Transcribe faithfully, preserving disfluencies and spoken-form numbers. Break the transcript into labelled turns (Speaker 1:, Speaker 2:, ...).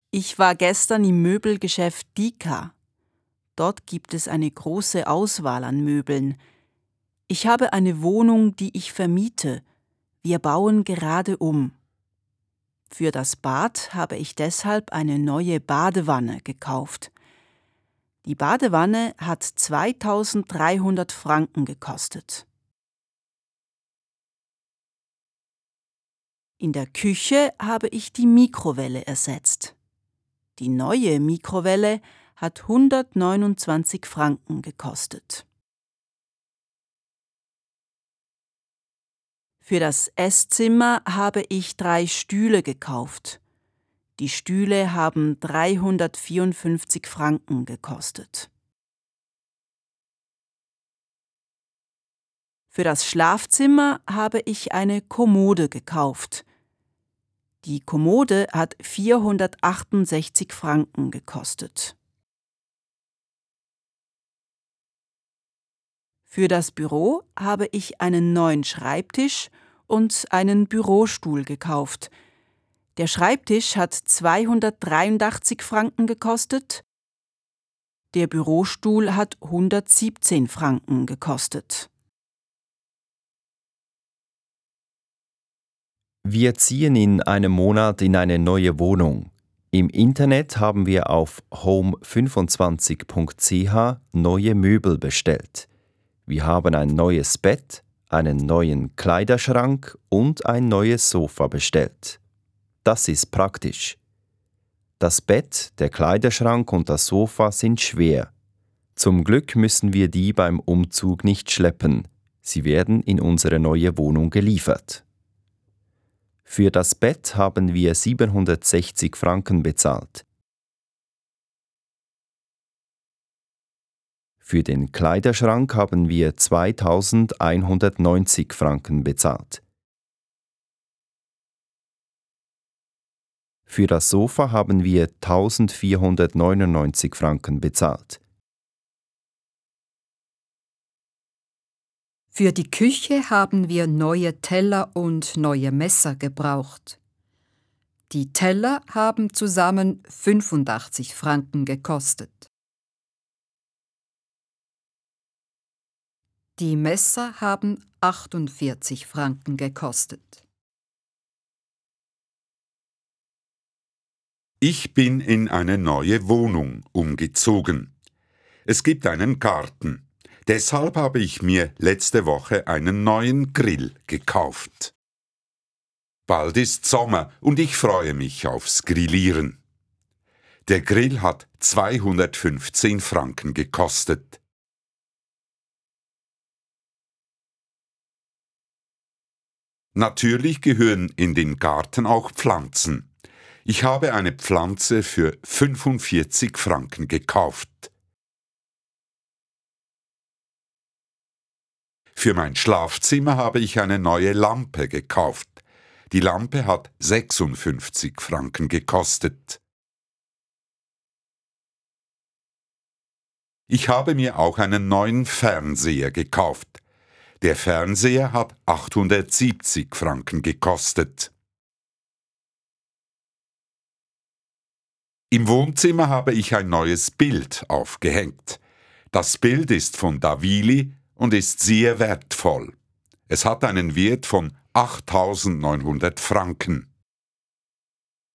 Speaker 1: Ich war gestern im Möbelgeschäft Dika. Dort gibt es eine große Auswahl an Möbeln. Ich habe eine Wohnung, die ich vermiete. Wir bauen gerade um. Für das Bad habe ich deshalb eine neue Badewanne gekauft. Die Badewanne hat zweitausenddreihundert Franken gekostet. In der Küche habe ich die Mikrowelle ersetzt. Die neue Mikrowelle hat hundertneunundzwanzig Franken gekostet. Für das Esszimmer habe ich drei Stühle gekauft. Die Stühle haben dreihundertvierundfünfzig Franken gekostet. Für das Schlafzimmer habe ich eine Kommode gekauft. Die Kommode hat vierhundertachtundsechzig Franken gekostet. Für das Büro habe ich einen neuen Schreibtisch und einen Bürostuhl gekauft. Der Schreibtisch hat zweihundertdreiundachtzig Franken gekostet, der Bürostuhl hat hundertsiebzehn Franken gekostet.
Speaker 2: Wir ziehen in einem Monat in eine neue Wohnung. Im Internet haben wir auf home fünfundzwanzig punkt c h neue Möbel bestellt. Wir haben ein neues Bett, einen neuen Kleiderschrank und ein neues Sofa bestellt. Das ist praktisch. Das Bett, der Kleiderschrank und das Sofa sind schwer. Zum Glück müssen wir die beim Umzug nicht schleppen. Sie werden in unsere neue Wohnung geliefert. Für das Bett haben wir siebenhundertsechzig Franken bezahlt. Für den Kleiderschrank haben wir zweitausendeinhundertneunzig Franken bezahlt. Für das Sofa haben wir eintausendvierhundertneunundneunzig Franken bezahlt.
Speaker 3: Für die Küche haben wir neue Teller und neue Messer gebraucht. Die Teller haben zusammen fünfundachtzig Franken gekostet. Die Messer haben achtundvierzig Franken gekostet.
Speaker 4: Ich bin in eine neue Wohnung umgezogen. Es gibt einen Garten. Deshalb habe ich mir letzte Woche einen neuen Grill gekauft. Bald ist Sommer und ich freue mich aufs Grillieren. Der Grill hat zweihundertfünfzehn Franken gekostet. Natürlich gehören in den Garten auch Pflanzen. Ich habe eine Pflanze für fünfundvierzig Franken gekauft. Für mein Schlafzimmer habe ich eine neue Lampe gekauft. Die Lampe hat sechsundfünfzig Franken gekostet. Ich habe mir auch einen neuen Fernseher gekauft. Der Fernseher hat achthundertsiebzig Franken gekostet. Im Wohnzimmer habe ich ein neues Bild aufgehängt. Das Bild ist von Davili und ist sehr wertvoll. Es hat einen Wert von achttausendneunhundert Franken.